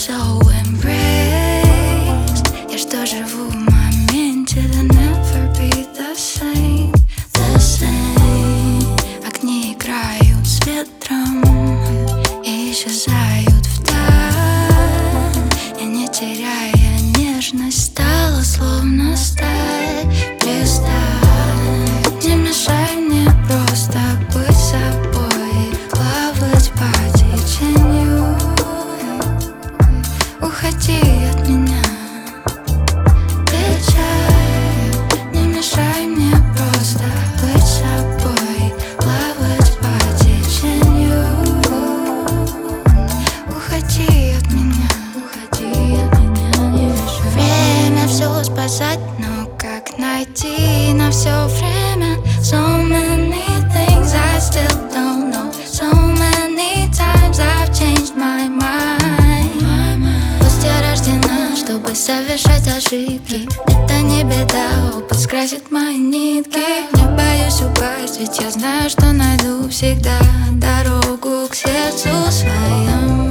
so embraced. Я что живу в моменте, да never be the same, the same. Огни играют с ветром и исчезают вдаль. Я, не теряя нежность, стала словно сталь, кристалл. Не мешай мне просто быть собой, плавать по течению. Уходи от меня, печаль. Не мешай мне просто быть собой, плавать по течению. Уходи от меня, уходи от меня, не мешай. Время все спасать, но как найти на все время? So many things I still don't know. So many times I've changed my mind. Пусть я рождена, чтобы совершать ошибки. Это не беда, опыт скрасит мои нитки. Не боюсь упасть, ведь я знаю, что найду всегда дорогу к сердцу своему.